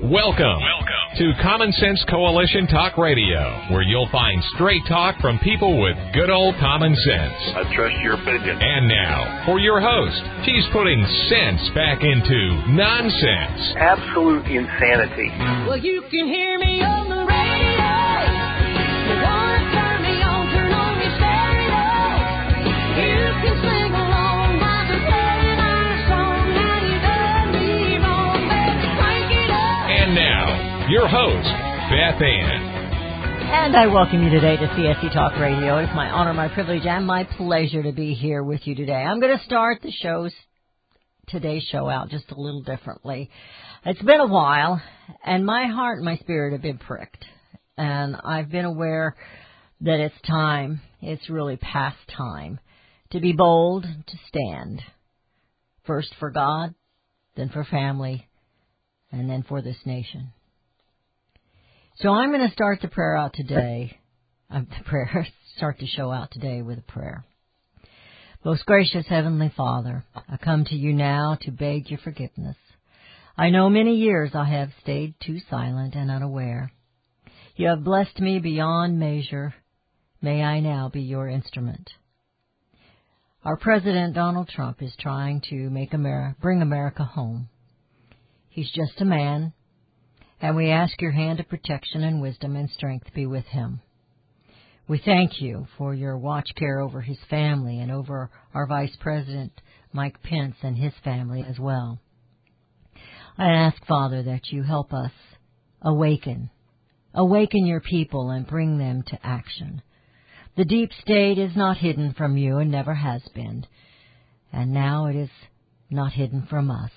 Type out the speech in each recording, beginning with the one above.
Welcome to Common Sense Coalition Talk Radio, where you'll find straight talk from people with good old common sense. I trust your opinion. And now, for your host, he's putting sense back into nonsense. Absolute insanity. Well, you can hear me on the radio. You want to turn me on, turn on your stereo. You can sing along while they're playing our song. Now you done me wrong, baby, crank it up. And now, your host, Beth Ann. And I welcome you today to CSC Talk Radio. It's my honor, my privilege, and my pleasure to be here with you today. I'm going to start today's show out just a little differently. It's been a while, and my heart and my spirit have been pricked. And I've been aware that it's really past time to be bold, to stand. First for God, then for family, and then for this nation. So I'm going to start the prayer out today. Start the show out today with a prayer. Most gracious Heavenly Father, I come to you now to beg your forgiveness. I know many years I have stayed too silent and unaware. You have blessed me beyond measure. May I now be your instrument. Our President Donald Trump is trying to bring America home. He's just a man, and we ask your hand of protection and wisdom and strength be with him. We thank you for your watch care over his family and over our Vice President Mike Pence and his family as well. I ask, Father, that you help us awaken your people and bring them to action. The deep state is not hidden from you and never has been, and now it is not hidden from us.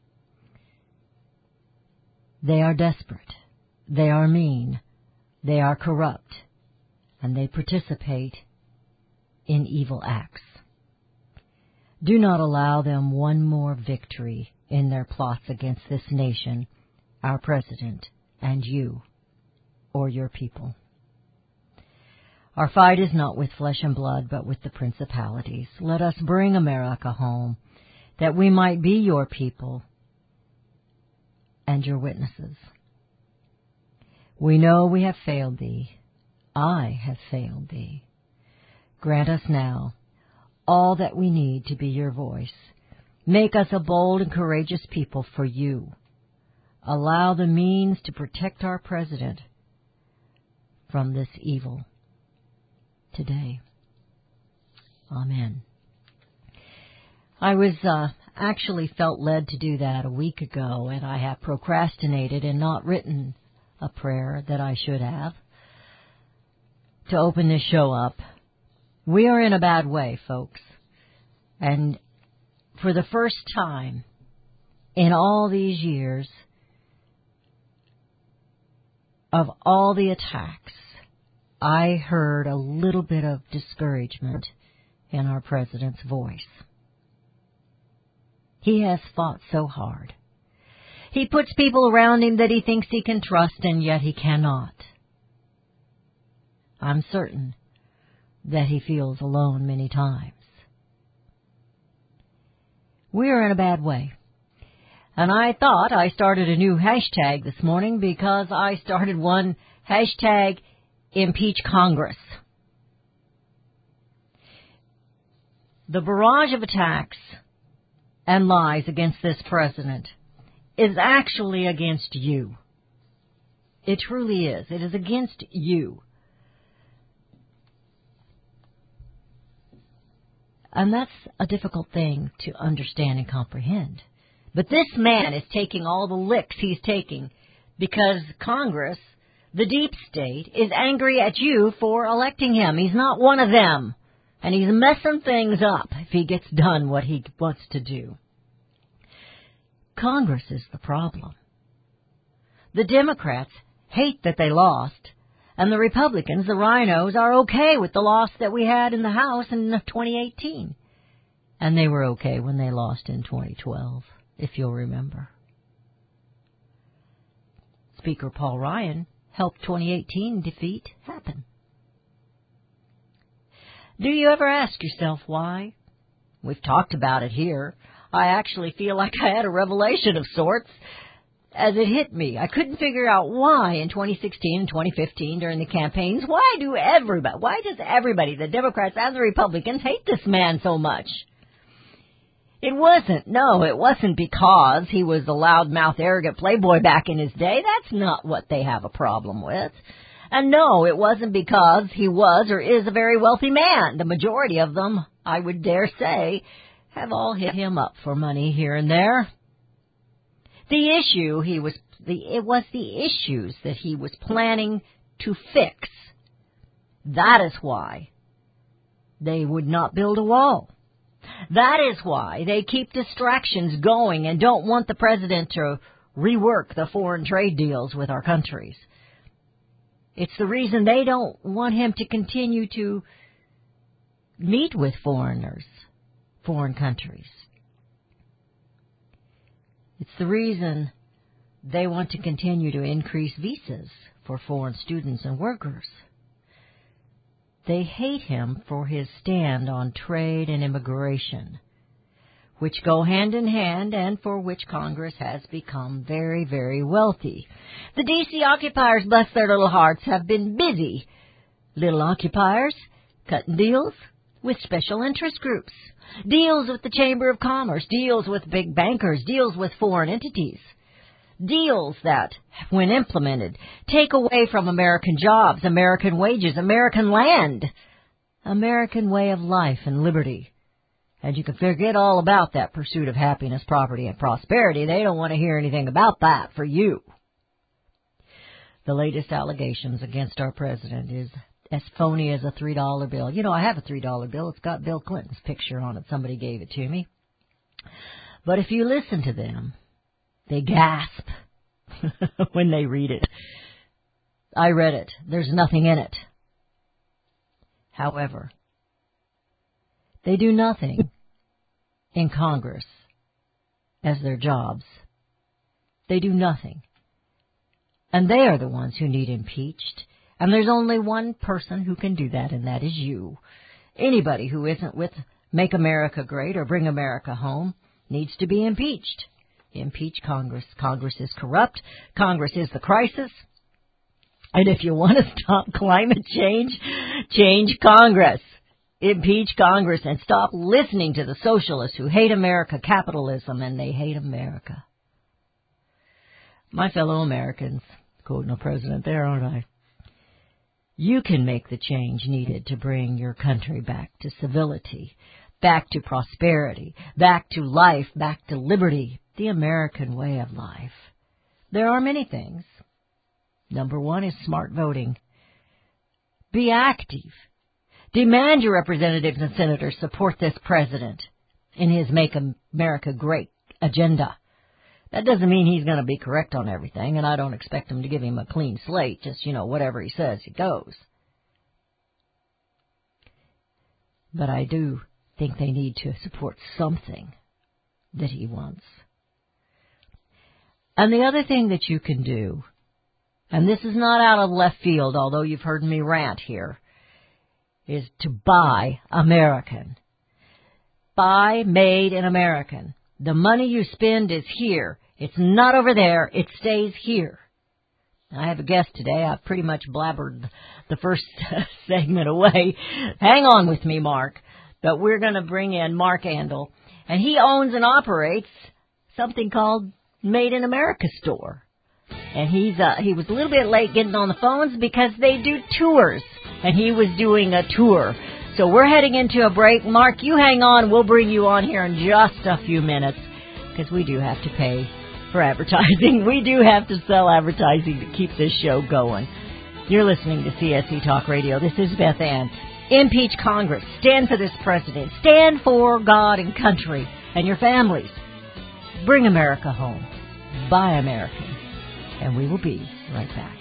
They are desperate, they are mean, they are corrupt, and they participate in evil acts. Do not allow them one more victory in their plots against this nation, our president, and you, or your people. Our fight is not with flesh and blood, but with the principalities. Let us bring America home, that we might be your people and your witnesses. We know we have failed thee. I have failed thee. Grant us now all that we need to be your voice. Make us a bold and courageous people for you. Allow the means to protect our president from this evil today. Amen. I was actually felt led to do that a week ago, and I have procrastinated and not written a prayer that I should have to open this show up. We are in a bad way, folks. And for the first time in all these years of all the attacks, I heard a little bit of discouragement in our president's voice. He has fought so hard. He puts people around him that he thinks he can trust, and yet he cannot. I'm certain that he feels alone many times. We are in a bad way. And I thought I started a new hashtag this morning because I started one, hashtag Impeach Congress. The barrage of attacks and lies against this president is actually against you. It truly is. It is against you. And that's a difficult thing to understand and comprehend. But this man is taking all the licks he's taking because Congress, the deep state, is angry at you for electing him. He's not one of them. And he's messing things up if he gets done what he wants to do. Congress is the problem. The Democrats hate that they lost, and the Republicans, the rhinos, are okay with the loss that we had in the House in 2018. And they were okay when they lost in 2012, if you'll remember. Speaker Paul Ryan helped 2018 defeat happen. Do you ever ask yourself why? We've talked about it here. I actually feel like I had a revelation of sorts as it hit me. I couldn't figure out why in 2016 and 2015 during the campaigns, why does everybody, the Democrats and the Republicans, hate this man so much? It wasn't because he was a loudmouth, arrogant playboy back in his day. That's not what they have a problem with. And no, it wasn't because he was or is a very wealthy man. The majority of them, I would dare say, have all hit him up for money here and there. It was the issues that he was planning to fix. That is why they would not build a wall. That is why they keep distractions going and don't want the president to rework the foreign trade deals with our countries. It's the reason they don't want him to continue to meet with foreign countries. It's the reason they want to continue to increase visas for foreign students and workers. They hate him for his stand on trade and immigration, which go hand in hand and for which Congress has become very, very wealthy. The D.C. occupiers, bless their little hearts, have been busy. Little occupiers cutting deals with special interest groups, deals with the Chamber of Commerce, deals with big bankers, deals with foreign entities, deals that, when implemented, take away from American jobs, American wages, American land, American way of life and liberty. And you can forget all about that pursuit of happiness, property, and prosperity. They don't want to hear anything about that for you. The latest allegations against our president is as phony as a $3 bill. You know, I have a $3 bill. It's got Bill Clinton's picture on it. Somebody gave it to me. But if you listen to them, they gasp when they read it. I read it. There's nothing in it. However, they do nothing in Congress as their jobs. They do nothing. And they are the ones who need impeached. And there's only one person who can do that, and that is you. Anybody who isn't with Make America Great or Bring America Home needs to be impeached. Impeach Congress. Congress is corrupt. Congress is the crisis. And if you want to stop climate change, change Congress. Impeach Congress and stop listening to the socialists who hate America, capitalism, and they hate America. My fellow Americans, quoting a president there, aren't I? You can make the change needed to bring your country back to civility, back to prosperity, back to life, back to liberty, the American way of life. There are many things. Number one is smart voting. Be active. Demand your representatives and senators support this president in his Make America Great agenda. That doesn't mean he's going to be correct on everything, and I don't expect him to give him a clean slate, just, whatever he says, he goes. But I do think they need to support something that he wants. And the other thing that you can do, and this is not out of left field, although you've heard me rant here, is to buy American. Buy made in American. The money you spend is here. It's not over there. It stays here. I have a guest today. I've pretty much blabbered the first segment away. Hang on with me, Mark. But we're going to bring in Mark Andel. And he owns and operates something called Made in America Store. And he was a little bit late getting on the phones because they do tours. And he was doing a tour. So we're heading into a break. Mark, you hang on. We'll bring you on here in just a few minutes because we do have to pay for advertising. We do have to sell advertising to keep this show going. You're listening to CSC Talk Radio. This is Beth Ann. Impeach Congress. Stand for this president. Stand for God and country and your families. Bring America home. Buy American. And we will be right back.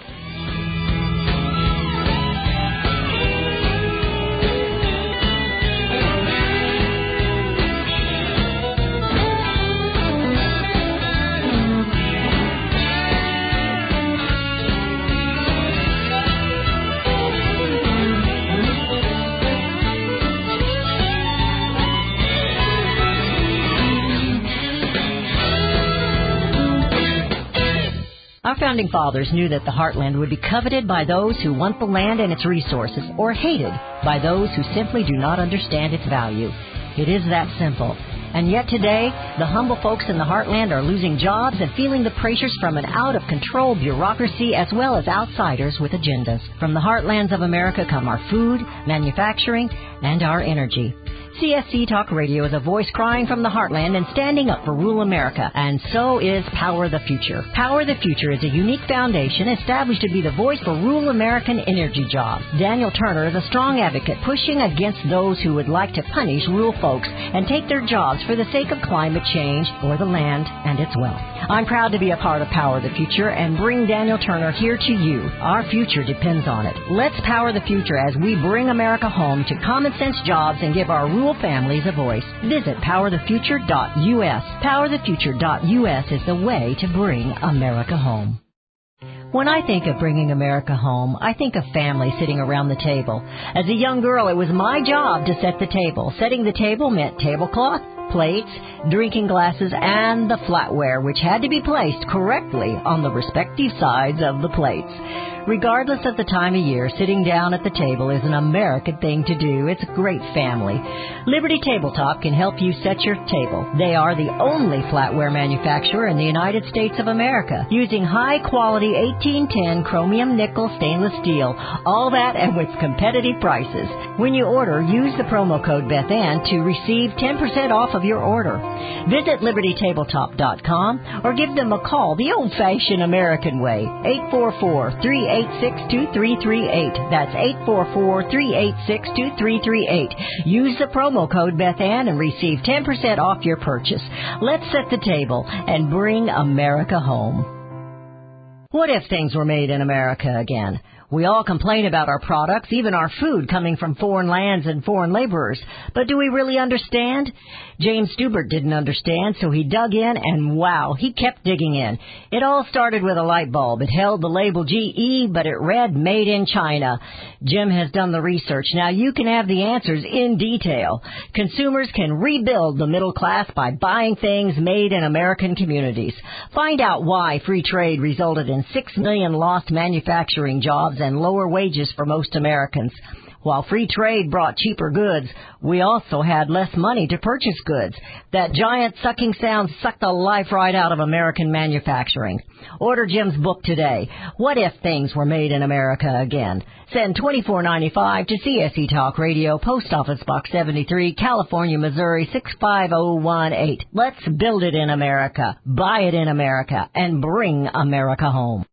Our founding fathers knew that the heartland would be coveted by those who want the land and its resources, or hated by those who simply do not understand its value. It is that simple. And yet today, the humble folks in the heartland are losing jobs and feeling the pressures from an out-of-control bureaucracy as well as outsiders with agendas. From the heartlands of America come our food, manufacturing, and our energy. CSC Talk Radio is a voice crying from the heartland and standing up for rural America, and so is Power the Future. Power the Future is a unique foundation established to be the voice for rural American energy jobs. Daniel Turner is a strong advocate pushing against those who would like to punish rural folks and take their jobs for the sake of climate change or the land and its wealth. I'm proud to be a part of Power the Future and bring Daniel Turner here to you. Our future depends on it. Let's power the future as we bring America home to common sense jobs and give our rural families a voice. Visit powerthefuture.us. Powerthefuture.us is the way to bring America home. When I think of bringing America home, I think of family sitting around the table. As a young girl, it was my job to set the table. Setting the table meant tablecloth, plates, drinking glasses, and the flatware, which had to be placed correctly on the respective sides of the plates. Regardless of the time of year, sitting down at the table is an American thing to do. It's a great family. Liberty Tabletop can help you set your table. They are the only flatware manufacturer in the United States of America, using high-quality 1810 chromium nickel stainless steel, all that and with competitive prices. When you order, use the promo code BethAnn to receive 10% off of your order. Visit LibertyTabletop.com or give them a call the old-fashioned American way, 844-386-2338. That's 844-386-2338. Use the promo code BethAnn and receive 10% off your purchase. Let's set the table and bring America home. What if things were made in America again? We all complain about our products, even our food, coming from foreign lands and foreign laborers. But do we really understand? James Stubert didn't understand, so he dug in, and wow, he kept digging in. It all started with a light bulb. It held the label GE, but it read Made in China. Jim has done the research. Now you can have the answers in detail. Consumers can rebuild the middle class by buying things made in American communities. Find out why free trade resulted in 6 million lost manufacturing jobs and lower wages for most Americans. While free trade brought cheaper goods, we also had less money to purchase goods. That giant sucking sound sucked the life right out of American manufacturing. Order Jim's book today, What If Things Were Made in America Again? Send $24.95 to CSC Talk Radio, Post Office Box 73, California, Missouri 65018. Let's build it in America, buy it in America, and bring America home.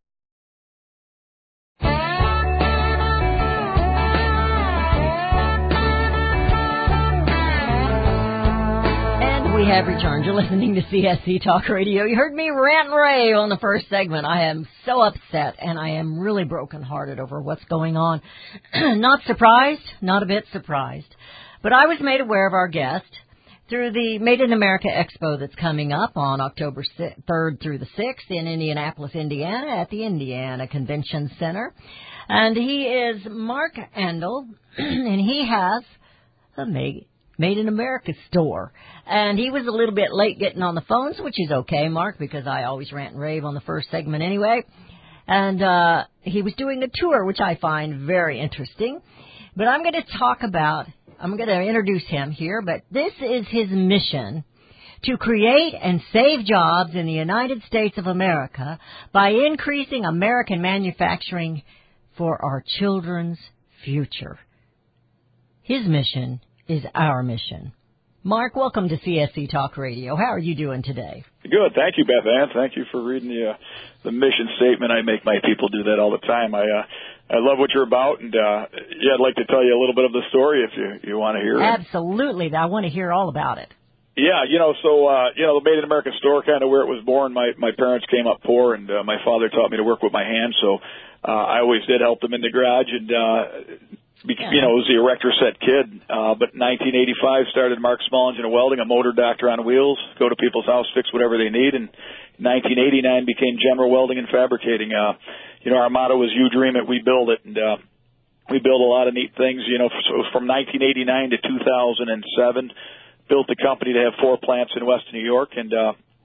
We have returned. You're listening to CSC Talk Radio. You heard me rant and rave on the first segment. I am so upset, and I am really brokenhearted over what's going on. Not surprised, not a bit surprised. But I was made aware of our guest through the Made in America Expo that's coming up on October 3rd through the 6th in Indianapolis, Indiana, at the Indiana Convention Center. And he is Mark Andel, and he has a Made in America store. And he was a little bit late getting on the phones, which is okay, Mark, because I always rant and rave on the first segment anyway. And he was doing a tour, which I find very interesting. But I'm going to introduce him here, but this is his mission: to create and save jobs in the United States of America by increasing American manufacturing for our children's future. His mission is our mission. Mark, welcome to CSC Talk Radio. How are you doing today? Good. Thank you, Beth Ann. Thank you for reading the mission statement. I make my people do that all the time. I love what you're about, and I'd like to tell you a little bit of the story if you want to hear it. Absolutely. I want to hear all about it. Yeah, the Made in America store, kind of where it was born. My parents came up poor, and my father taught me to work with my hands, so I always did help them in the garage, and was the erector set kid. But in 1985, started Mark Small Engine and Welding, a motor doctor on wheels, go to people's house, fix whatever they need. And in 1989 became General Welding and Fabricating. Our motto was, you dream it, we build it. And we build a lot of neat things. So from 1989 to 2007, built the company to have 4 plants in Western New York. And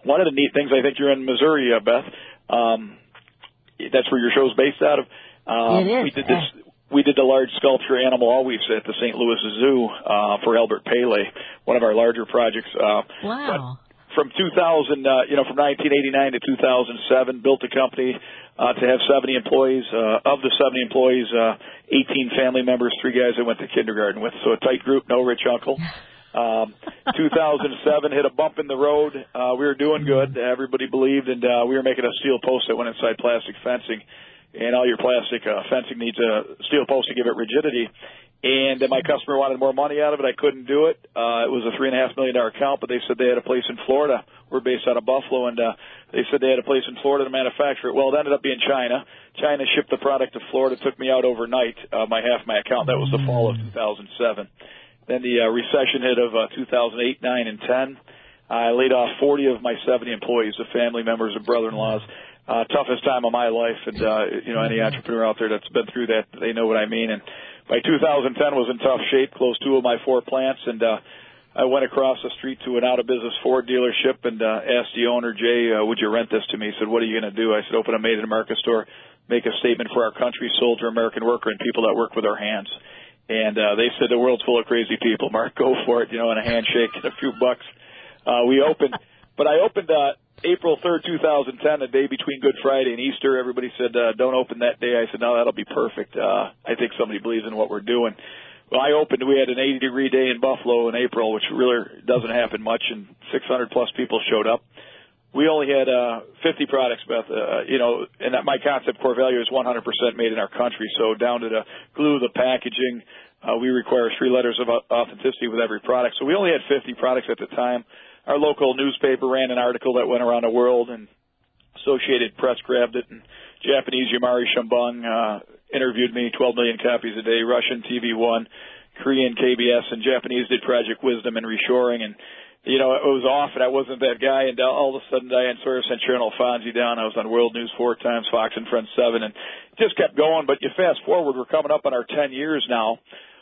one of the neat things, I think you're in Missouri, Beth. That's where your show's based out of. It is. We did the large sculpture Animal Always at the St. Louis Zoo for Albert Pele, one of our larger projects. Wow. From 2000, from 1989 to 2007, built a company to have 70 employees. Of the 70 employees, 18 family members, 3 guys I went to kindergarten with. So a tight group, no rich uncle. 2007 hit a bump in the road. We were doing good. Everybody believed, and we were making a steel post that went inside plastic fencing. And all your plastic fencing needs a steel post to give it rigidity. And my customer wanted more money out of it. I couldn't do it. It was a $3.5 million account, but they said they had a place in Florida. We're based out of Buffalo, and they said they had a place in Florida to manufacture it. Well, it ended up being China. China shipped the product to Florida. Took me out overnight. Half my account. That was the fall of 2007. Then the recession hit of 2008, 9, and 10. I laid off 40 of my 70 employees, the family members and brother-in-laws. Toughest time of my life, and any entrepreneur out there that's been through that, they know what I mean. And by 2010 was in tough shape, closed 2 of my 4 plants, and I went across the street to an out-of-business Ford dealership and asked the owner, Jay, would you rent this to me? He said, what are you going to do? I said, open a Made in America store, make a statement for our country, soldier, American worker, and people that work with our hands. And they said, the world's full of crazy people. Mark, go for it, and a handshake and a few bucks. We opened, but I opened April 3rd, 2010, the day between Good Friday and Easter. Everybody said, don't open that day. I said, no, that'll be perfect. I think somebody believes in what we're doing. Well, I opened. We had an 80-degree day in Buffalo in April, which really doesn't happen much, and 600-plus people showed up. We only had 50 products, Beth, and that my concept core value is 100% made in our country, so down to the glue, the packaging. We require 3 letters of authenticity with every product. So we only had 50 products at the time. Our local newspaper ran an article that went around the world, and Associated Press grabbed it, and Japanese Yamari Shambung interviewed me, 12 million copies a day, Russian TV1, Korean KBS, and Japanese did Project Wisdom and reshoring, and it was off, and I wasn't that guy, and all of a sudden Diane Sawyer sent Sharon Alfonsi down. I was on World News 4 times, Fox and Friends 7, and it just kept going. But you fast forward, we're coming up on our 10 years now.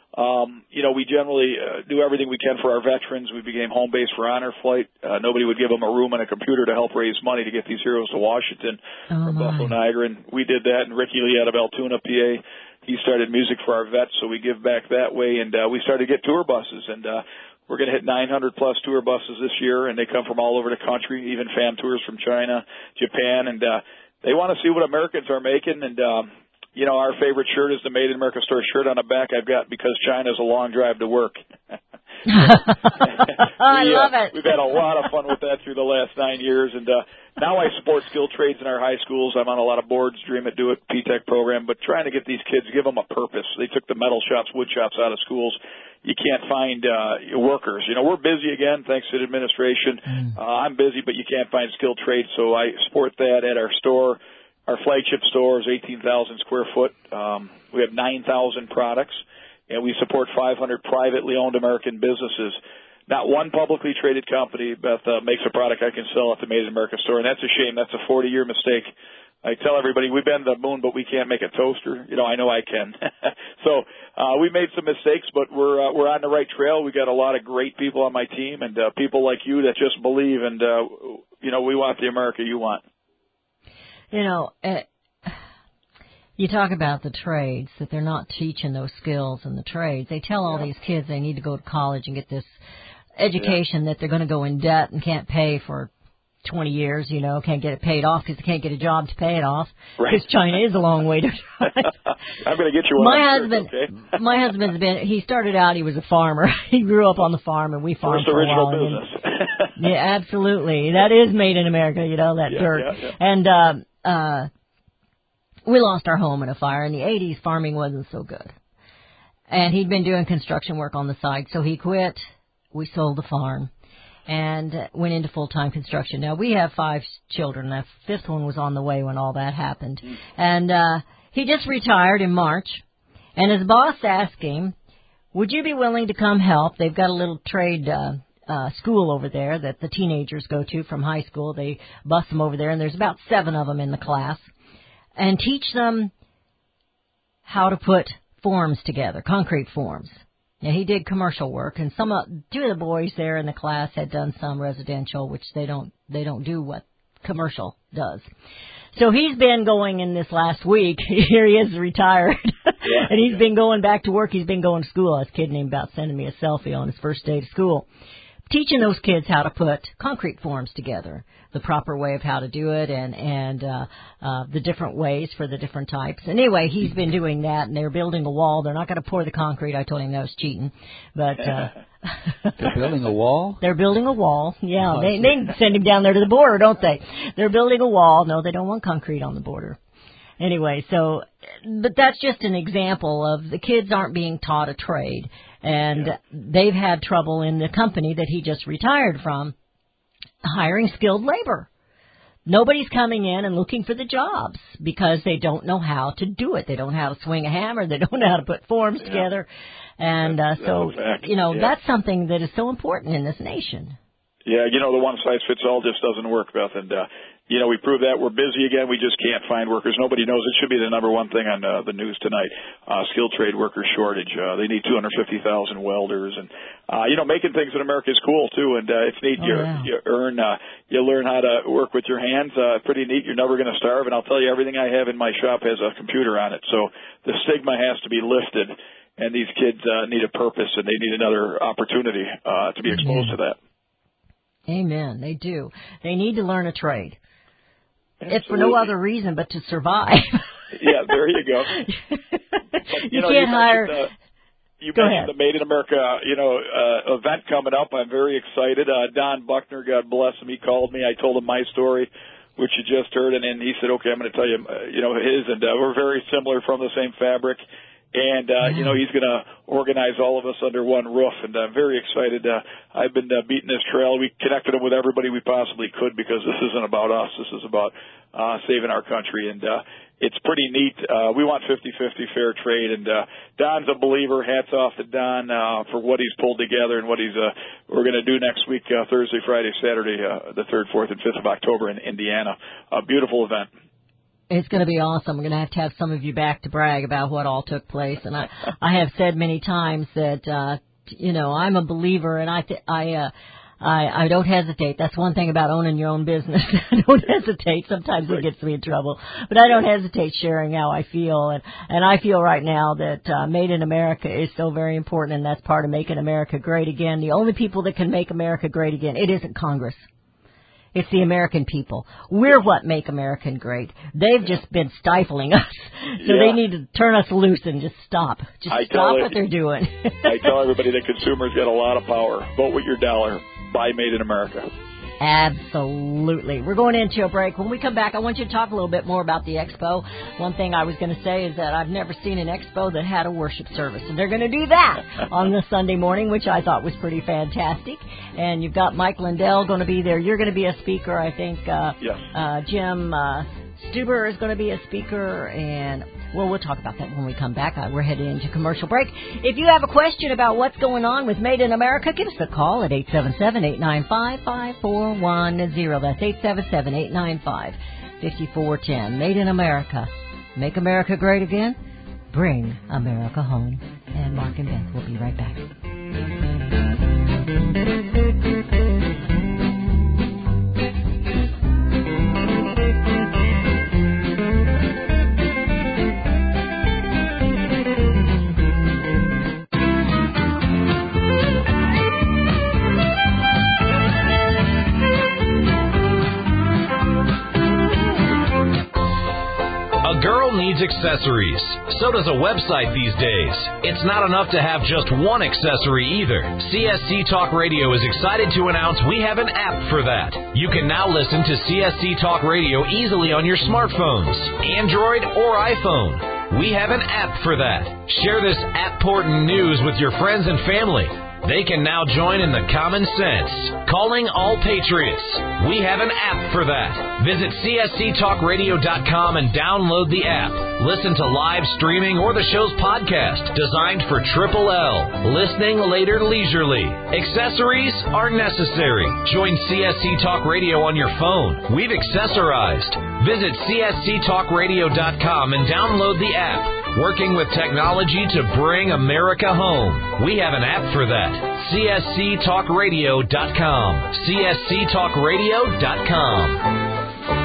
We generally do everything we can for our veterans. We became home base for Honor Flight. Nobody would give them a room and a computer to help raise money to get these heroes to Washington from Buffalo, Niagara, and we did that. And Ricky Lee out of Altoona, PA, he started music for our vets, so we give back that way. And we started to get tour buses, and we're going to hit 900-plus tour buses this year, and they come from all over the country, even fan tours from China, Japan, and they want to see what Americans are making, and our favorite shirt is the Made in America store shirt on the back I've got because China's a long drive to work. I love it. We've had a lot of fun with that through the last 9 years, and now I support skilled trades in our high schools. I'm on a lot of boards, Dream It, Do It, P-Tech program, but trying to get these kids, give them a purpose. They took the metal shops, wood shops out of schools. You can't find workers. We're busy again, thanks to the administration. I'm busy, but you can't find skilled trades, so I support that at our store. Our flagship store is 18,000 square foot. We have 9,000 products, and we support 500 privately owned American businesses. Not one publicly traded company, Beth, makes a product I can sell at the Made in America store, and that's a shame. That's a 40-year mistake. I tell everybody we've been to the moon, but we can't make a toaster. I know I can. So we made some mistakes, but we're on the right trail. We got a lot of great people on my team, and people like you that just believe, and we want the America you want. You talk about the trades, that they're not teaching those skills in the trades. They tell all these kids they need to go to college and get this education that they're going to go in debt and can't pay for 20 years, can't get it paid off because they can't get a job to pay it off. Because China is a long way to drive. I'm going to get you one. My husband's he started out, he was a farmer. He grew up on the farm, and we farmed for a while. First original business. Yeah, absolutely. That is made in America, that dirt. Yeah. And we lost our home in a fire. In the 80s, farming wasn't so good. And he'd been doing construction work on the side, so he quit. We sold the farm and went into full-time construction. Now, we have 5 children. The 5th one was on the way when all that happened. And he just retired in March, and his boss asked him, would you be willing to come help? They've got a little trade school over there that the teenagers go to from high school. They bus them over there, and there's about 7 of them in the class, and teach them how to put forms together, concrete forms. Yeah, he did commercial work, and two of the boys there in the class had done some residential, which they don't do what commercial does. So he's been going in this last week. Here he is retired, and he's been going back to work. He's been going to school. I was kidding him about sending me a selfie on his first day to school, teaching those kids how to put concrete forms together, the proper way of how to do it, and the different ways for the different types. Anyway, he's been doing that, and they're building a wall. They're not going to pour the concrete. I told him that was cheating, but they're building a wall. They're building a wall. Yeah, they send him down there to the border, don't they? They're building a wall. No, they don't want concrete on the border. Anyway, but that's just an example of the kids aren't being taught a trade. And they've had trouble in the company that he just retired from hiring skilled labor. Nobody's coming in and looking for the jobs because they don't know how to do it. They don't know how to swing a hammer. They don't know how to put forms together. And that's something that is so important in this nation. Yeah, the one-size-fits-all just doesn't work, Beth. And, we proved that. We're busy again. We just can't find workers. Nobody knows. It should be the number one thing on the news tonight, skilled trade worker shortage. They need 250,000 welders. And, making things in America is cool, too. And it's neat. You learn how to work with your hands. Pretty neat. You're never going to starve. And I'll tell you, everything I have in my shop has a computer on it. So the stigma has to be lifted. And these kids need a purpose, and they need another opportunity to be exposed to that. Amen. They do. They need to learn a trade. Absolutely. It's for no other reason but to survive. Yeah, there you go. But, you can't hire. You mentioned the Made in America, event coming up. I'm very excited. Don Buckner, God bless him, he called me. I told him my story, which you just heard, and then he said, "Okay, I'm going to tell you, his." And we're very similar, from the same fabric. And, he's going to organize all of us under one roof, and I'm very excited. I've been beating this trail. We connected him with everybody we possibly could, because this isn't about us. This is about saving our country, and it's pretty neat. We want 50-50 fair trade, and Don's a believer. Hats off to Don for what he's pulled together and what we're going to do next week, Thursday, Friday, Saturday, the 3rd, 4th, and 5th of October in Indiana. A beautiful event. It's going to be awesome. We're going to have some of you back to brag about what all took place. And I have said many times that, I'm a believer, and I don't hesitate. That's one thing about owning your own business. I don't hesitate. Sometimes it gets me in trouble, but I don't hesitate sharing how I feel. And I feel right now that Made in America is so very important, and that's part of making America great again. The only people that can make America great again, it isn't Congress. It's the American people. We're what make America great. They've just been stifling us. So they need to turn us loose and just stop. Stop what they're doing. I tell everybody that consumers get a lot of power. Vote with your dollar. Buy Made in America. Absolutely. We're going into a break. When we come back, I want you to talk a little bit more about the expo. One thing I was going to say is that I've never seen an expo that had a worship service, and they're going to do that on this Sunday morning, which I thought was pretty fantastic. And you've got Mike Lindell going to be there. You're going to be a speaker, I think. Yes. Jim Stuber is going to be a speaker, and we'll talk about that when we come back. We're headed into commercial break. If you have a question about what's going on with Made in America, give us a call at 877-895-5410. That's 877-895-5410. Made in America. Make America great again. Bring America home. And Mark and Beth will be right back. Needs accessories. So does a website these days. It's not enough to have just one accessory either. CSC Talk Radio is excited to announce we have an app for that. You can now listen to CSC Talk Radio easily on your smartphones, Android or iPhone. We have an app for that. Share this app-portant news with your friends and family. They can now join in the common sense. Calling all patriots. We have an app for that. Visit csctalkradio.com and download the app. Listen to live streaming or the show's podcast, designed for Triple L. Listening later leisurely. Accessories are necessary. Join CSC Talk Radio on your phone. We've accessorized. Visit csctalkradio.com and download the app. working with technology to bring America home. We have an app for that. CSCTalkRadio.com. CSCTalkRadio.com.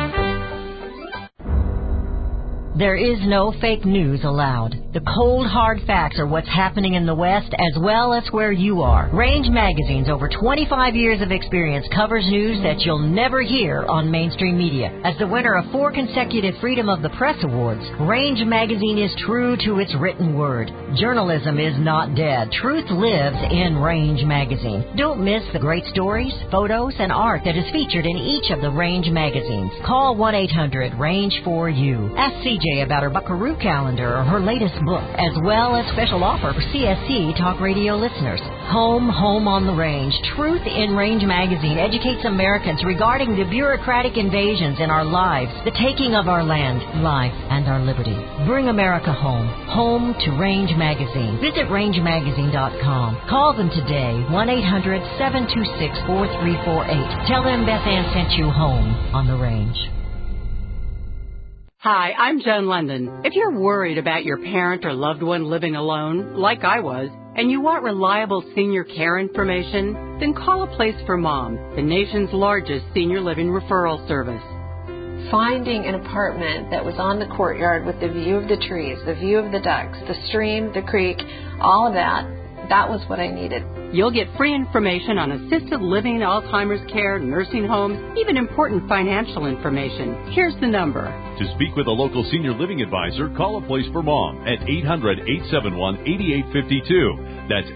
There is no fake news allowed. The cold, hard facts are what's happening in the West as well as where you are. Range Magazine's over 25 years of experience covers news that you'll never hear on mainstream media. As the winner of 4 consecutive Freedom of the Press Awards, Range Magazine is true to its written word. Journalism is not dead. Truth lives in Range Magazine. Don't miss the great stories, photos, and art that is featured in each of the Range magazines. Call 1-800-RANGE-4U. Ask CJ about her Buckaroo calendar or her latest book, as well as special offer for CSC Talk Radio listeners. Home on the Range. Truth in Range Magazine educates Americans regarding the bureaucratic invasions in our lives, the taking of our land, life, and our liberty. Bring America home. Home to Range Magazine. Visit rangemagazine.com. Call them today, 1-800-726-4348. Tell them Beth Ann sent you home on the Range. Hi, I'm Joan London. If you're worried about your parent or loved one living alone, like I was, and you want reliable senior care information, then call A Place for Mom, the nation's largest senior living referral service. Finding an apartment that was on the courtyard with the view of the trees, the view of the ducks, the stream, the creek, all of that was what I needed. You'll get free information on assisted living, Alzheimer's care, nursing homes, even important financial information. Here's the number. To speak with a local senior living advisor, call A Place for Mom at 800-871-8852. That's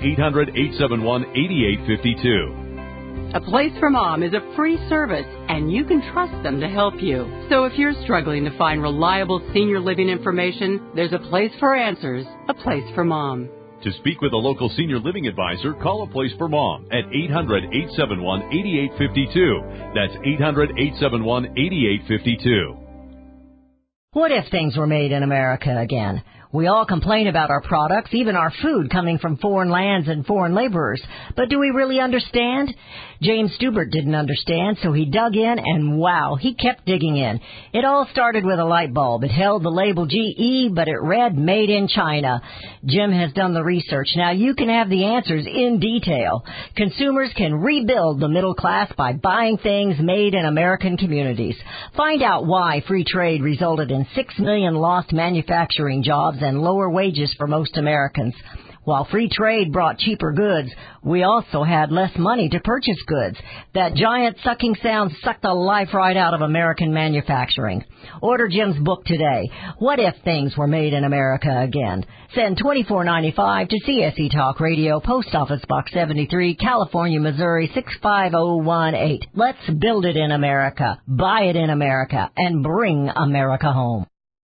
800-871-8852. A Place for Mom is a free service, and you can trust them to help you. So if you're struggling to find reliable senior living information, there's a place for answers, A Place for Mom. To speak with a local senior living advisor, call A Place for Mom at 800-871-8852. That's 800-871-8852. What if things were made in America again? We all complain about our products, even our food coming from foreign lands and foreign laborers. But do we really understand? James Stubert didn't understand, so he dug in, and wow, he kept digging in. It all started with a light bulb. It held the label GE, but it read Made in China. Jim has done the research. Now you can have the answers in detail. Consumers can rebuild the middle class by buying things made in American communities. Find out why free trade resulted in 6 million lost manufacturing jobs and lower wages for most Americans. While free trade brought cheaper goods, we also had less money to purchase goods. That giant sucking sound sucked the life right out of American manufacturing. Order Jim's book today, What If Things Were Made in America Again? Send $24.95 to CSE Talk Radio, Post Office Box 73, California, Missouri 65018. Let's build it in America, buy it in America, and bring America home.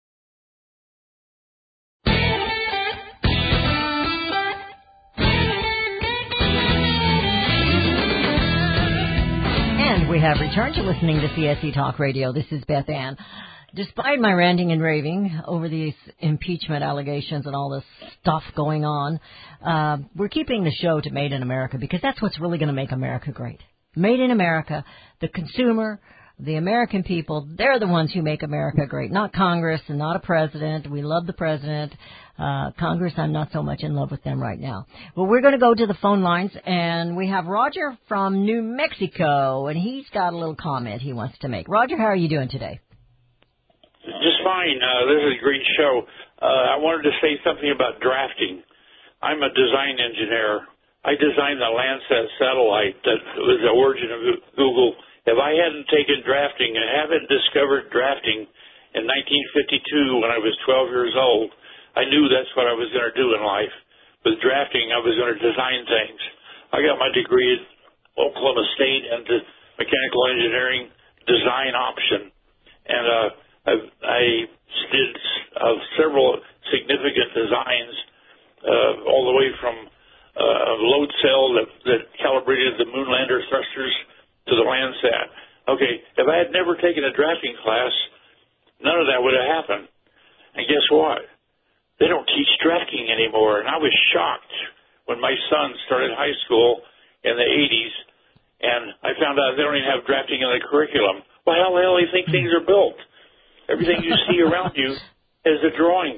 We have returned to listening to CSE Talk Radio. This is Beth Ann. Despite my ranting and raving over these impeachment allegations and all this stuff going on, we're keeping the show to Made in America because that's what's really going to make America great. Made in America, the consumer, the American people, they're the ones who make America great, not Congress and not a president. We love the president. Congress, I'm not so much in love with them right now. Well, we're going to go to the phone lines, and we have Roger from New Mexico, and he's got a little comment he wants to make. Roger, how are you doing today? Just fine. This is a great show. I wanted to say something about drafting. I'm a design engineer. I designed the Landsat satellite that was the origin of Google. If I hadn't taken drafting and haven't discovered drafting in 1952 when I was 12 years old, I knew that's what I was going to do in life. With drafting, I was going to design things. I got my degree at Oklahoma State in mechanical engineering design option. And I did several significant designs all the way from a load cell that calibrated the moon lander thrusters to the Landsat. Okay, if I had never taken a drafting class, none of that would have happened. And guess what? They don't teach drafting anymore. And I was shocked when my son started high school in the 80s, and I found out they don't even have drafting in the curriculum. Well, how the hell do you think things are built? Everything you see around you is a drawing.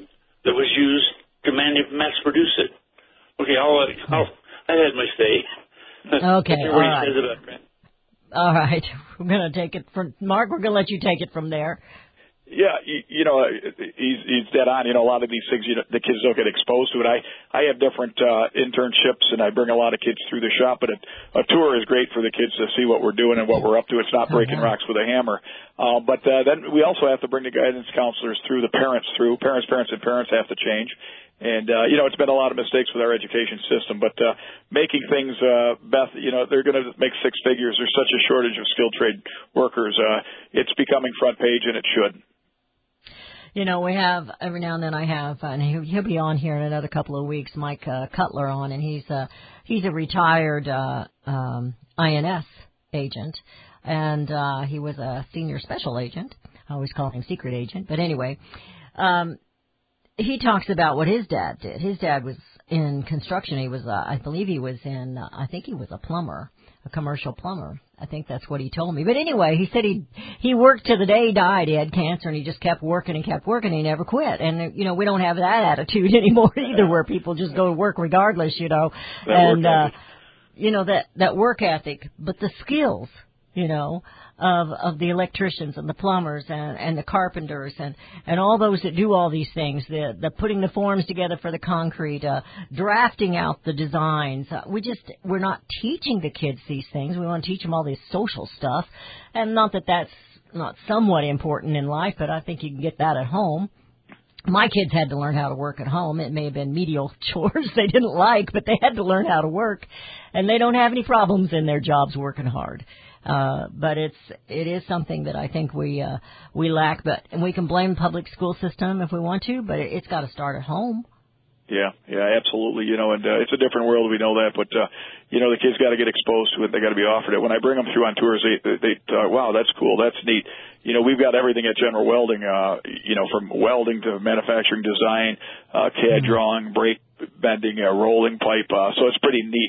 that was used to mass produce it. Okay, I had my say. Okay, all right. Says about that. All right. We're going to take it from Mark. We're going to let you take it from there. Yeah, he's dead on. A lot of these things, the kids don't get exposed to it. I have different internships, and I bring a lot of kids through the shop. But a tour is great for the kids to see what we're doing and what we're up to. It's not breaking rocks with a hammer. But then we also have to bring the guidance counselors through, the parents through. Parents have to change. And, it's been a lot of mistakes with our education system, but, making things, Beth, they're going to make six figures. There's such a shortage of skilled trade workers. It's becoming front page, and it should. We have, every now and then I have, and he'll be on here in another couple of weeks, Mike Cutler on, and he's a retired, INS agent, and, he was a senior special agent. I always call him secret agent, but anyway, he talks about what his dad did. His dad was in construction. He was, I think he was a plumber, a commercial plumber. I think that's what he told me. But anyway, he said he worked till the day he died. He had cancer, and he just kept working and kept working. He never quit. And, we don't have that attitude anymore either, where people just go to work regardless, that work ethic, but the skills, of the electricians and the plumbers and the carpenters and all those that do all these things, the putting the forms together for the concrete, drafting out the designs. We're not teaching the kids these things. We want to teach them all this social stuff. And not that that's not somewhat important in life, but I think you can get that at home. My kids had to learn how to work at home. It may have been menial chores they didn't like, but they had to learn how to work. And they don't have any problems in their jobs working hard. But it is something that I think we lack, and we can blame the public school system if we want to, but it's got to start at home. Yeah, absolutely. And it's a different world. We know that, but the kids got to get exposed to it. They got to be offered it. When I bring them through on tours, they wow, that's cool, that's neat. We've got everything at General Welding. From welding to manufacturing design, CAD drawing, brake bending, rolling pipe. So it's pretty neat.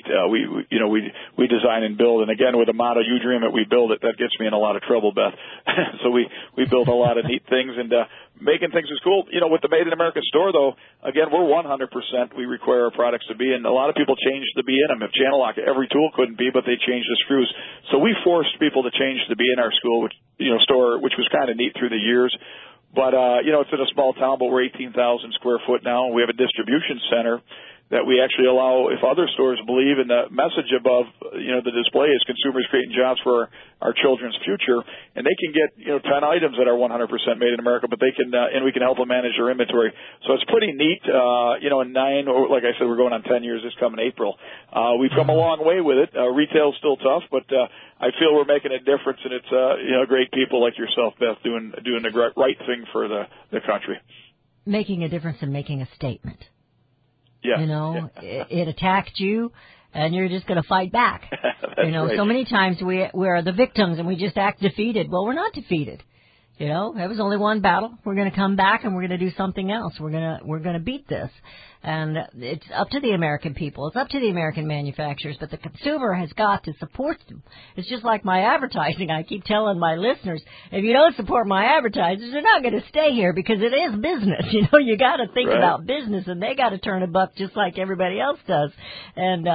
We design and build, and again, with the motto, "You dream it, we build it." That gets me in a lot of trouble, Beth. So we build a lot of neat things, and making things is cool. With the Made in America store, though, again, we're 100%. We require our products to be, and a lot of people change the be in them. If Channel Lock, every tool couldn't be, but they changed the screws. So we forced people to change the be in our school, store, which was kind of neat through the years. But, it's in a small town, but we're 18,000 square foot now. We have a distribution center that we actually allow, if other stores believe, in the message above, the display is consumers creating jobs for our children's future, and they can get, 10 items that are 100% made in America, but they can, and we can help them manage their inventory. So it's pretty neat, in 9, or like I said, we're going on 10 years this coming April. We've come a long way with it. Retail's still tough, but, I feel we're making a difference, and it's, great people like yourself, Beth, doing the right thing for the country. Making a difference and making a statement. Yeah. It attacked you, and you're just going to fight back. Right. So many times we are the victims and we just act defeated. Well, we're not defeated. There was only one battle. We're going to come back and we're going to do something else. We're going to beat this. And it's up to the American people. It's up to the American manufacturers, but the consumer has got to support them. It's just like my advertising. I keep telling my listeners, if you don't support my advertisers, they're not going to stay here because it is business. You got to think about business, and they got to turn a buck just like everybody else does. And,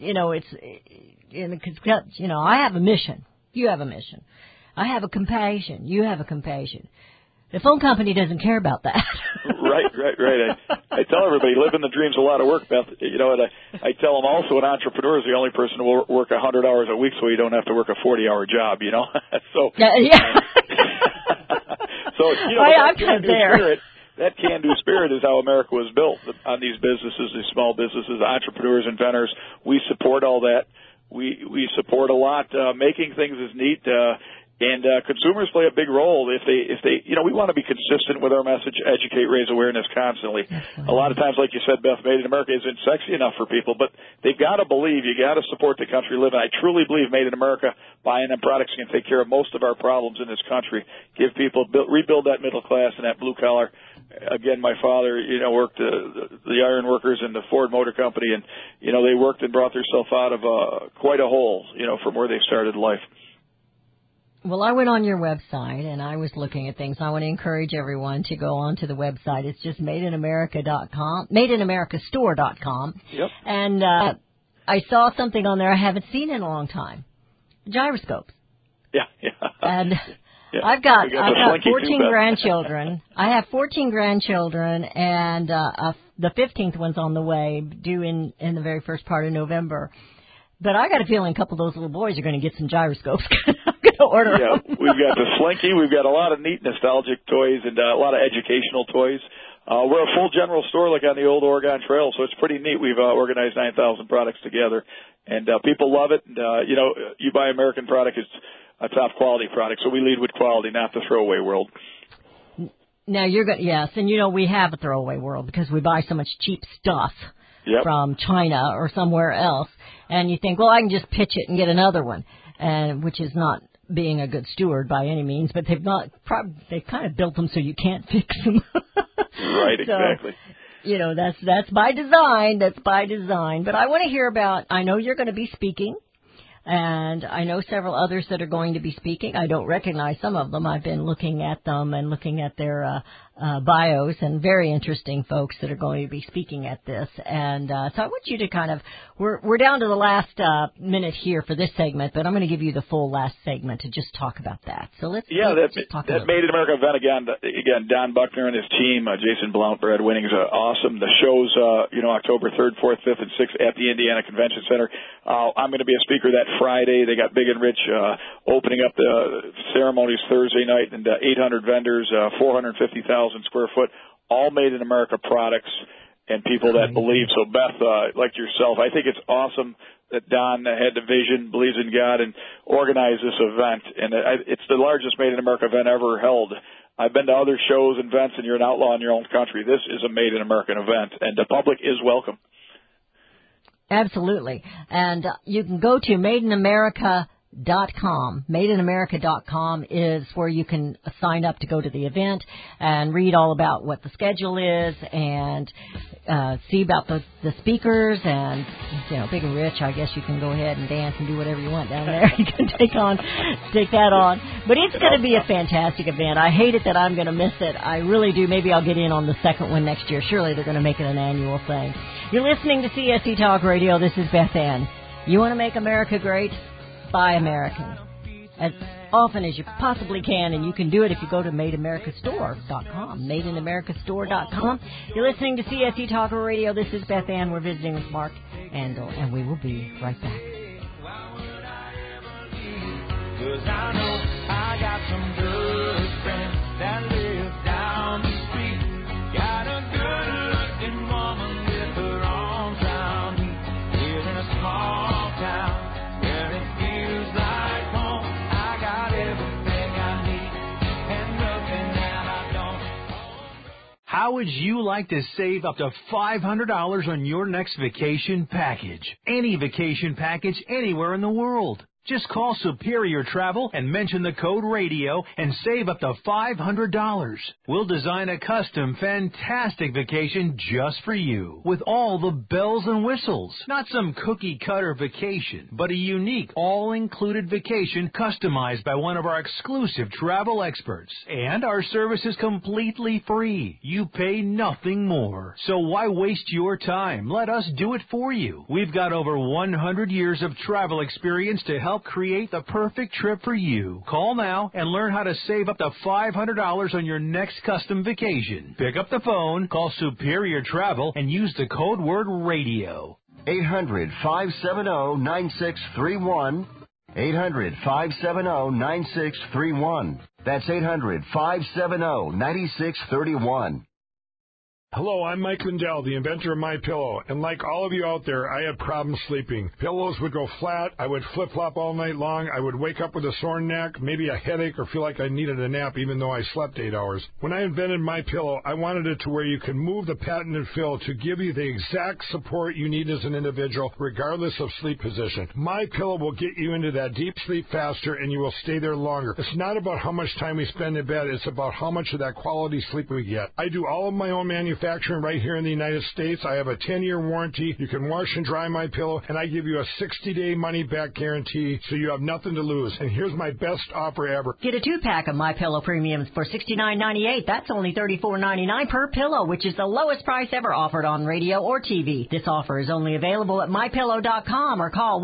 I have a mission. You have a mission. I have a compassion. You have a compassion. The phone company doesn't care about that. Right. I tell everybody, living the dream's a lot of work, Beth. And I tell them also, an entrepreneur is the only person who will work 100 hours a week, so you don't have to work a 40-hour job. So yeah. So I'm kind of there. That can-do spirit is how America was built on these businesses, these small businesses, entrepreneurs, inventors. We support all that. We support a lot. Making things is neat. And consumers play a big role if they we want to be consistent with our message, educate, raise awareness constantly. Absolutely. A lot of times, like you said, Beth, Made in America isn't sexy enough for people, but they've got to believe, you got to support the country living. I truly believe Made in America, buying them products can take care of most of our problems in this country. Give people, rebuild that middle class and that blue collar. Again, my father, worked the iron workers in the Ford Motor Company, and they worked and brought themselves out of quite a hole, from where they started life. Well, I went on your website, and I was looking at things. I want to encourage everyone to go onto the website. It's just madeinamerica.com, madeinAmericaStore.com. Yep. And I saw something on there I haven't seen in a long time. Gyroscopes. Yeah. And Yeah. I've got the Slinky 14 too, Beth. grandchildren. I have 14 grandchildren, and the 15th one's on the way, due in the very first part of November. But I got a feeling a couple of those little boys are going to get some gyroscopes. I'm going to order them. We've got the Slinky. We've got a lot of neat nostalgic toys and a lot of educational toys. We're a full general store like on the old Oregon Trail, so it's pretty neat. We've organized 9,000 products together, and people love it. And, you buy American product, it's a top quality product, so we lead with quality, not the throwaway world. Now you're going, yes, and we have a throwaway world because we buy so much cheap stuff from China or somewhere else, and you think, well, I can just pitch it and get another one, and which is not being a good steward by any means, but they've kind of built them so you can't fix them. Right, exactly. So, that's by design. That's by design. But I want to hear about. I know you're going to be speaking. And I know several others that are going to be speaking. I don't recognize some of them. I've been looking at them and looking at their bios, and very interesting folks that are going to be speaking at this. And so I want you to kind of, we're down to the last minute here for this segment, but I'm going to give you the full last segment to just talk about that. So let's just talk about that Made in America event again, Don Buckner and his team, Jason Blount, Brad Winnings, awesome. The show's October 3rd, 4th, 5th, and 6th at the Indiana Convention Center. I'm going to be a speaker that Friday. They got Big and Rich opening up the ceremonies Thursday night, and 800 vendors, 450,000 square foot, all made in America products, and people that believe. So Beth, like yourself, I think it's awesome that Don had the vision, believes in God, and organized this event. And it's the largest Made in America event ever held. I've been to other shows and events, and you're an outlaw in your own country. This is a Made in American event, and the public is welcome. Absolutely. And you can go to madeinamerica.com. Madeinamerica.com is where you can sign up to go to the event and read all about what the schedule is and see about the speakers. And, Big and Rich, I guess you can go ahead and dance and do whatever you want down there. You can take that on. But it's going to be a fantastic event. I hate it that I'm going to miss it. I really do. Maybe I'll get in on the second one next year. Surely they're going to make it an annual thing. You're listening to CSC Talk Radio. This is Beth Ann. You want to make America great? Buy American as often as you possibly can, and you can do it if you go to MadeInAmericaStore.com. MadeInAmericaStore.com. You're listening to CSC Talk Radio. This is Beth Ann. We're visiting with Mark Andel, and we will be right back. 'Cause I know I got some good friends that live down the street. Got a good-looking woman with her arms around me. Live in a small town. How would you like to save up to $500 on your next vacation package? Any vacation package anywhere in the world. Just call Superior Travel and mention the code RADIO and save up to $500. We'll design a custom, fantastic vacation just for you with all the bells and whistles. Not some cookie-cutter vacation, but a unique, all-included vacation customized by one of our exclusive travel experts. And our service is completely free. You pay nothing more. So why waste your time? Let us do it for you. We've got over 100 years of travel experience to help create the perfect trip for you. Call now and learn how to save up to $500 on your next custom vacation. Pick up the phone, call Superior Travel, and use the code word RADIO. 800-570-9631. 800-570-9631. That's 800-570-9631. Hello, I'm Mike Lindell, the inventor of MyPillow, and like all of you out there, I had problems sleeping. Pillows would go flat, I would flip-flop all night long, I would wake up with a sore neck, maybe a headache, or feel like I needed a nap even though I slept 8 hours. When I invented MyPillow, I wanted it to where you can move the patented fill to give you the exact support you need as an individual, regardless of sleep position. MyPillow will get you into that deep sleep faster, and you will stay there longer. It's not about how much time we spend in bed, it's about how much of that quality sleep we get. I do all of my own manufacturing manufacturing right here in the United States. I have a 10-year warranty. You can wash and dry my pillow, and I give you a 60-day money-back guarantee, so you have nothing to lose. And here's my best offer ever. Get a 2-pack of MyPillow Premiums for $69.98. That's only $34.99 per pillow, which is the lowest price ever offered on radio or TV. This offer is only available at MyPillow.com or call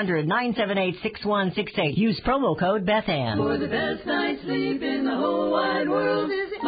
1-800-978-6168. Use promo code BethAnn. For the best night's sleep in the whole wide world, visit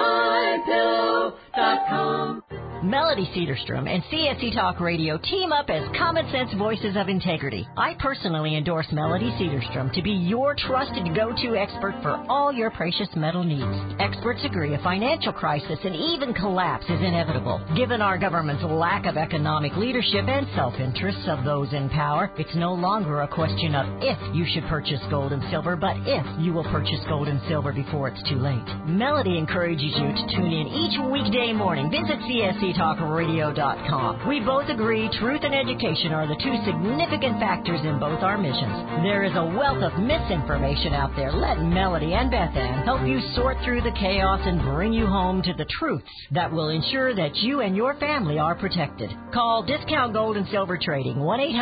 MyPillow.com. Melody Cedarstrom and CSC Talk Radio team up as common sense voices of integrity. I personally endorse Melody Cedarstrom to be your trusted go-to expert for all your precious metal needs. Experts agree a financial crisis and even collapse is inevitable. Given our government's lack of economic leadership and self-interests of those in power, it's no longer a question of if you should purchase gold and silver, but if you will purchase gold and silver before it's too late. Melody encourages you to tune in each weekday morning. Visit CSCTalkRadio.com. We both agree truth and education are the two significant factors in both our missions. There is a wealth of misinformation out there. Let Melody and BethAnn help you sort through the chaos and bring you home to the truths that will ensure that you and your family are protected. Call Discount Gold and Silver Trading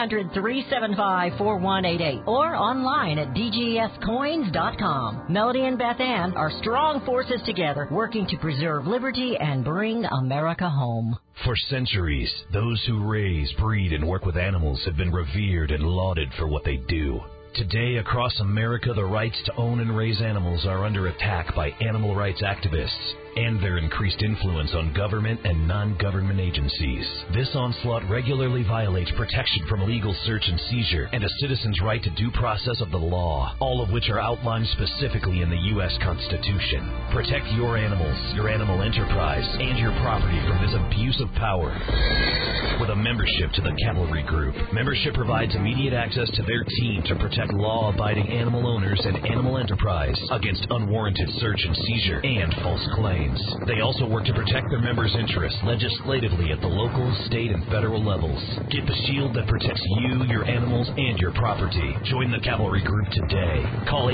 1-800-375-4188 or online at DGScoins.com. Melody and BethAnn are strong forces together working to preserve liberty and bring America home. For centuries, those who raise, breed, and work with animals have been revered and lauded for what they do. Today, across America, the rights to own and raise animals are under attack by animal rights activists and their increased influence on government and non-government agencies. This onslaught regularly violates protection from legal search and seizure and a citizen's right to due process of the law, all of which are outlined specifically in the U.S. Constitution. Protect your animals, your animal enterprise, and your property from this abuse of power. With a membership to the Cavalry Group, membership provides immediate access to their team to protect law-abiding animal owners and animal enterprise against unwarranted search and seizure and false claims. They also work to protect their members' interests legislatively at the local, state, and federal levels. Get the shield that protects you, your animals, and your property. Join the Cavalry Group today. Call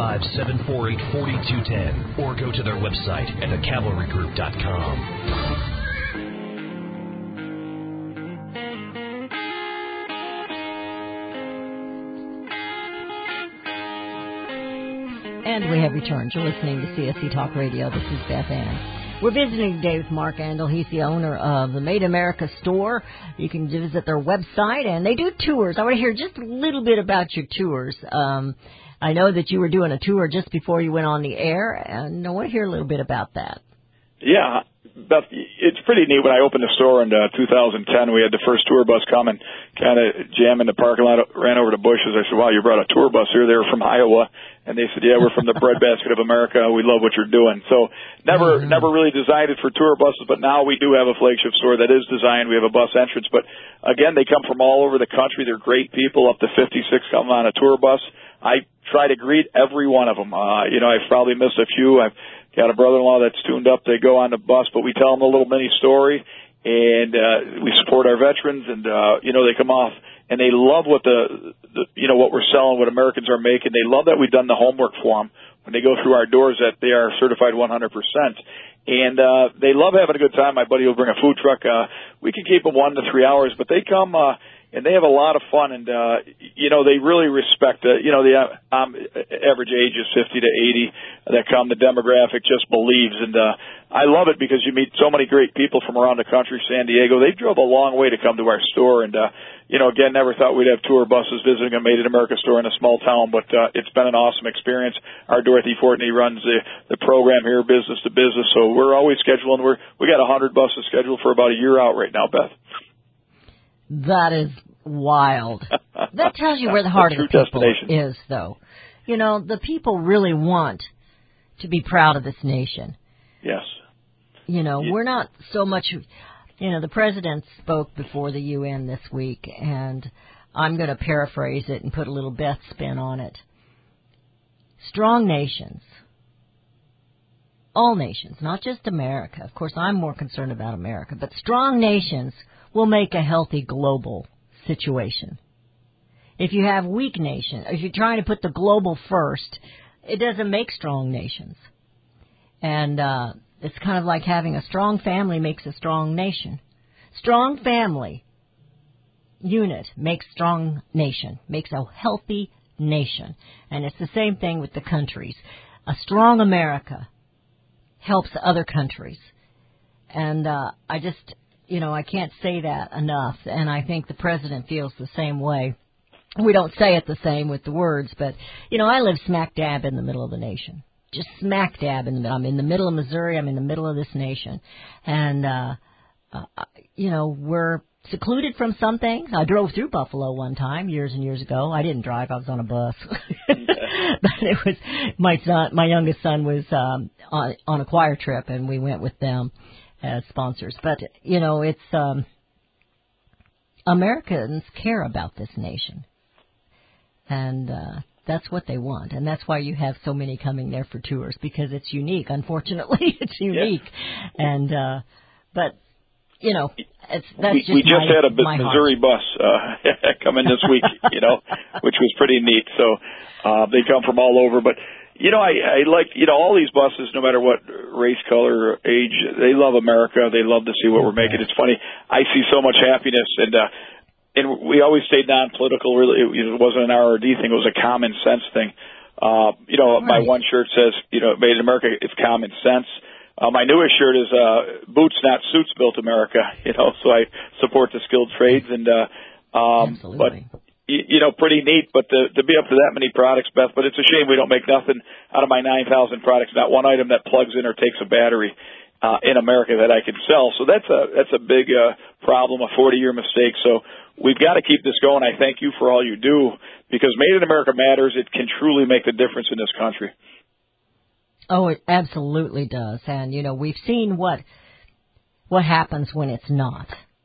855-748-4210 or go to their website at thecavalrygroup.com. And we have returned. You're listening to CSC Talk Radio. This is Beth Ann. We're visiting today with Mark Andel. He's the owner of the Made America store. You can visit their website, and they do tours. I want to hear just a little bit about your tours. I know that you were doing a tour just before you went on the air, and I want to hear a little bit about that. Yeah, Beth, it's pretty neat. When I opened the store in 2010, we had the first tour bus come and kind of jam in the parking lot, ran over to Bush's. I said, wow, you brought a tour bus here. They were from Iowa. And they said, yeah, we're from the Breadbasket of America. We love what you're doing. So never really designed it for tour buses, but now we do have a flagship store that is designed. We have a bus entrance. But, again, they come from all over the country. They're great people, up to 56 come on a tour bus. I try to greet every one of them. I've probably missed a few. I've got a brother-in-law that's tuned up. They go on the bus, but we tell them a little mini story, and we support our veterans, and, they come off. And they love what what we're selling, what Americans are making. They love that we've done the homework for them when they go through our doors, that they are certified 100%. And they love having a good time. My buddy will bring a food truck. We can keep them 1 to 3 hours, but they come and they have a lot of fun. And they really respect the average age is 50 to 80 that come. The demographic just believes, and I love it because you meet so many great people from around the country. San Diego, they drove a long way to come to our store, and again, never thought we'd have tour buses visiting a Made in America store in a small town, but it's been an awesome experience. Our Dorothy Fortney runs the program here, business to business, so we're always scheduling. We got 100 buses scheduled for about a year out right now, Beth. That is wild. That tells you where the heart of the people is, though. The people really want to be proud of this nation. Yes. We're not so much... the president spoke before the UN this week, and I'm going to paraphrase it and put a little Beth spin on it. Strong nations, all nations, not just America. Of course, I'm more concerned about America, but strong nations will make a healthy global situation. If you have weak nations, if you're trying to put the global first, it doesn't make strong nations. And it's kind of like having a strong family makes a strong nation. Strong family unit makes strong nation, makes a healthy nation. And it's the same thing with the countries. A strong America helps other countries. And I just, I can't say that enough. And I think the president feels the same way. We don't say it the same with the words, but, I live smack dab in the middle of the nation. Just smack dab in the middle. I'm in the middle of Missouri. I'm in the middle of this nation. And, we're secluded from some things. I drove through Buffalo one time years and years ago. I didn't drive. I was on a bus. But it was my youngest son was on a choir trip, and we went with them as sponsors. But, it's Americans care about this nation. And that's what they want. And that's why you have so many coming there for tours, because it's unique. Unfortunately, it's unique. Yeah. And but we just had a Missouri bus come in this week, which was pretty neat. So they come from all over. But I like all these buses, no matter what race, color, age, they love America. They love to see what we're making. It's funny. I see so much happiness, and we always stayed non-political. Really, it wasn't an RRD thing. It was a common sense thing. Right. My one shirt says, "Made in America." It's common sense. My newest shirt is "Boots, not suits, built America." So I support the skilled trades, and absolutely. But pretty neat. But to be up to that many products, Beth. But it's a shame we don't make nothing out of my 9,000 products. Not one item that plugs in or takes a battery in America that I can sell. So that's a big problem, a 40-year mistake. So we've got to keep this going. I thank you for all you do, because Made in America matters. It can truly make the difference in this country. Oh, it absolutely does. And, we've seen what happens when it's not.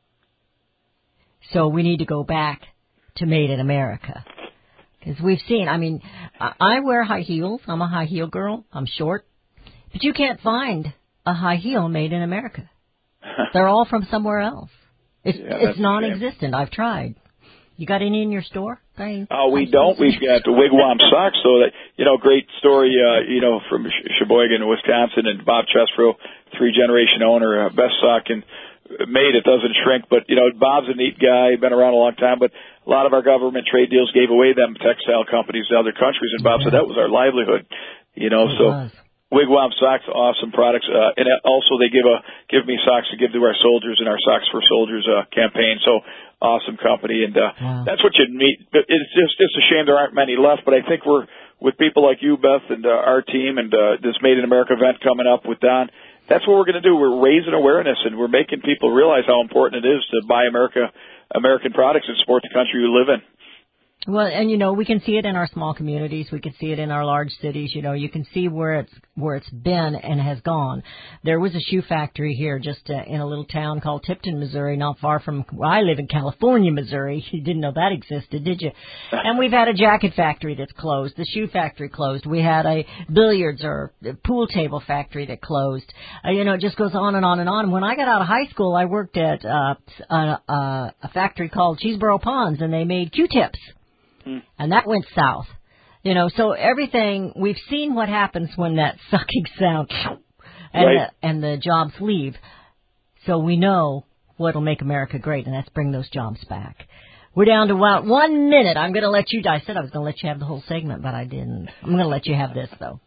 So we need to go back to Made in America. Because we've seen, I wear high heels. I'm a high heel girl. I'm short. But you can't find a high heel made in America. They're all from somewhere else. It's non-existent. I've tried. You got any in your store? We don't. We've got the Wigwam socks, so that, great story, from Sheboygan, Wisconsin, and Bob Chesbro, 3-generation owner, best sock and made. It doesn't shrink, but, Bob's a neat guy, been around a long time, but a lot of our government trade deals gave away them textile companies to other countries, and Bob said that was our livelihood, so. Wigwam socks, awesome products, and also they give me socks to give to our soldiers in our Socks for Soldiers campaign. So awesome company, and that's what you meet. It's just a shame there aren't many left, but I think we're with people like you, Beth, and our team, and this Made in America event coming up with Don. That's what we're going to do. We're raising awareness, and we're making people realize how important it is to buy American products and support the country you live in. Well, and we can see it in our small communities. We can see it in our large cities. You can see where it's been and has gone. There was a shoe factory here just in a little town called Tipton, Missouri, not far from where I live in California, Missouri. You didn't know that existed, did you? And we've had a jacket factory that's closed. The shoe factory closed. We had a billiards or pool table factory that closed. It just goes on and on and on. And when I got out of high school, I worked at a factory called Cheeseboro Ponds, and they made Q-tips. And that went south. So everything, we've seen what happens when that sucking sound and the jobs leave. So we know what'll make America great, and that's bring those jobs back. We're down to about 1 minute. I'm going to let you, I said I was going to let you have the whole segment, but I didn't. I'm going to let you have this, though.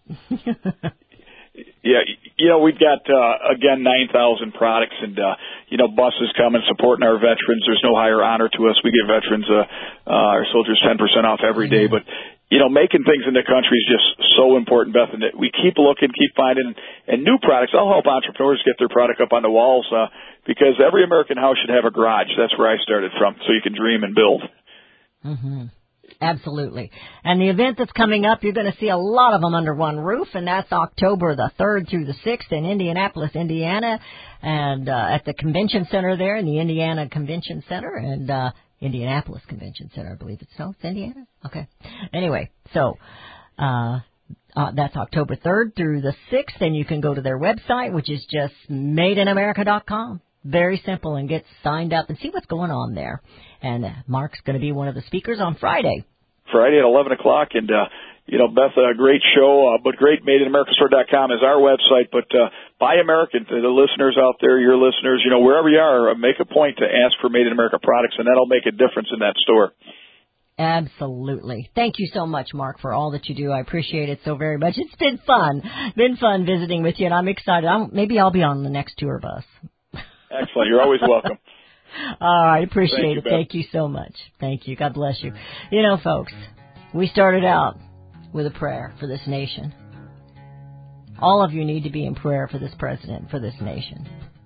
Yeah, we've got, again, 9,000 products, and, buses coming, supporting our veterans. There's no higher honor to us. We give veterans, our soldiers 10% off every day. But, making things in the country is just so important, Beth, and we keep looking, keep finding, and new products. I'll help entrepreneurs get their product up on the walls, because every American house should have a garage. That's where I started from, so you can dream and build. Mm-hmm. Absolutely. And the event that's coming up, you're going to see a lot of them under one roof, and that's October the 3rd through the 6th in Indianapolis, Indiana, and at the convention center there in the Indiana Convention Center, and Indianapolis Convention Center, I believe it's so. It's Indiana? Okay. Anyway, so that's October 3rd through the 6th, and you can go to their website, which is just madeinamerica.com. Very simple, and get signed up and see what's going on there. And Mark's going to be one of the speakers on Friday. Friday at 11 o'clock. And, Beth, a great show, but great. MadeInAmericaStore.com is our website. But buy American. To the listeners out there, your listeners, wherever you are, make a point to ask for Made in America products, and that'll make a difference in that store. Absolutely. Thank you so much, Mark, for all that you do. I appreciate it so very much. It's been fun. Been fun visiting with you, and I'm excited. Maybe I'll be on the next tour bus. Excellent. You're always welcome. All right. Appreciate it. Beth. Thank you so much. Thank you. God bless you. Folks, we started out with a prayer for this nation. All of you need to be in prayer for this president, for this nation,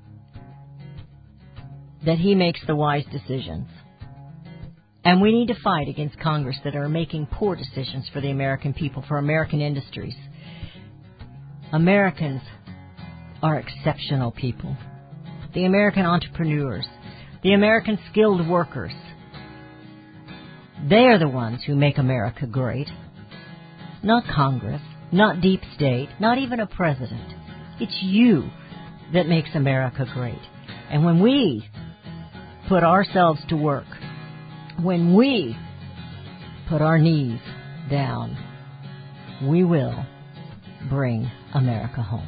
that he makes the wise decisions. And we need to fight against Congress that are making poor decisions for the American people, for American industries. Americans are exceptional people. The American entrepreneurs, the American skilled workers, they are the ones who make America great. Not Congress, not deep state, not even a president. It's you that makes America great. And when we put ourselves to work, when we put our knees down, we will bring America home.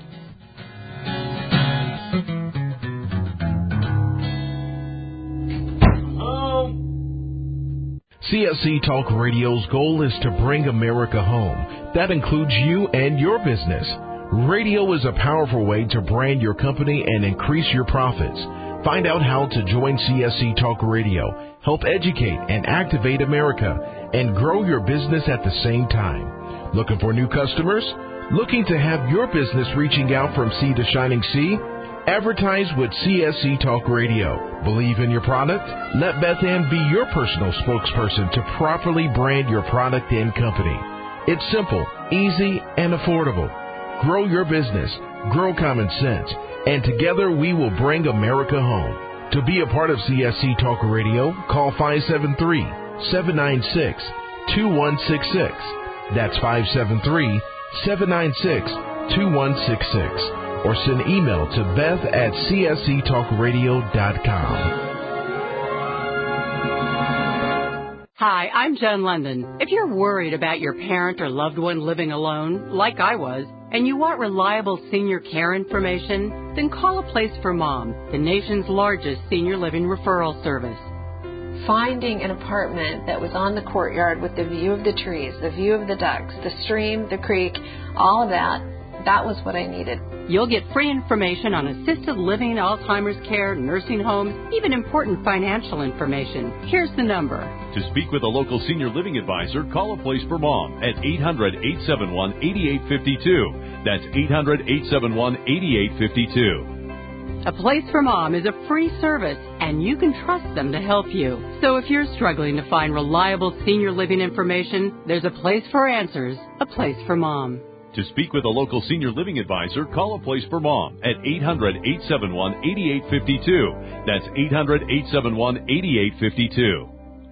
CSC Talk Radio's goal is to bring America home. That includes you and your business. Radio is a powerful way to brand your company and increase your profits. Find out how to join CSC Talk Radio, help educate and activate America, and grow your business at the same time. Looking for new customers? Looking to have your business reaching out from sea to shining sea? Advertise with CSC Talk Radio. Believe in your product? Let Beth Ann be your personal spokesperson to properly brand your product and company. It's simple, easy, and affordable. Grow your business, grow common sense, and together we will bring America home. To be a part of CSC Talk Radio, call 573-796-2166. That's 573-796-2166. Or send email to beth@csctalkradio.com. Hi, I'm Joan London. If you're worried about your parent or loved one living alone, like I was, and you want reliable senior care information, then call A Place for Mom, the nation's largest senior living referral service. Finding an apartment that was on the courtyard with the view of the trees, the view of the ducks, the stream, the creek, all of that was what I needed. You'll get free information on assisted living, Alzheimer's care, nursing homes, even important financial information. Here's the number. To speak with a local senior living advisor, call A Place for Mom at 800-871-8852. That's 800-871-8852. A Place for Mom is a free service, and you can trust them to help you. So if you're struggling to find reliable senior living information, there's a place for answers, A Place for Mom. To speak with a local senior living advisor, call A Place for Mom at 800-871-8852. That's 800-871-8852.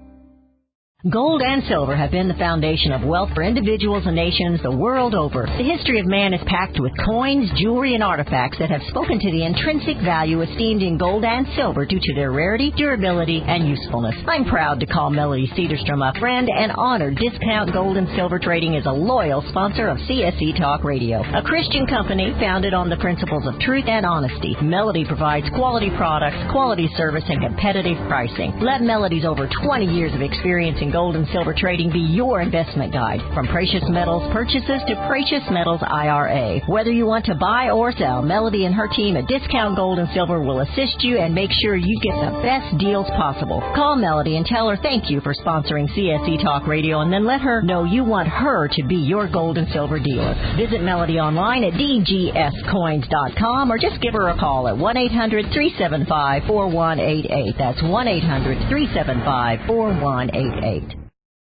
Gold and silver have been the foundation of wealth for individuals and nations the world over. The history of man is packed with coins, jewelry, and artifacts that have spoken to the intrinsic value esteemed in gold and silver due to their rarity, durability, and usefulness. I'm proud to call Melody Cedarstrom a friend and honor Discount Gold and Silver Trading as a loyal sponsor of CSC Talk Radio, a Christian company founded on the principles of truth and honesty. Melody provides quality products, quality service, and competitive pricing. Let Melody's over 20 years of experience in gold and silver trading be your investment guide. From precious metals purchases to precious metals IRA. Whether you want to buy or sell, Melody and her team at Discount Gold and Silver will assist you and make sure you get the best deals possible. Call Melody and tell her thank you for sponsoring CSC Talk Radio, and then let her know you want her to be your gold and silver dealer. Visit Melody online at dgscoins.com or just give her a call at 1-800-375-4188. That's 1-800-375-4188.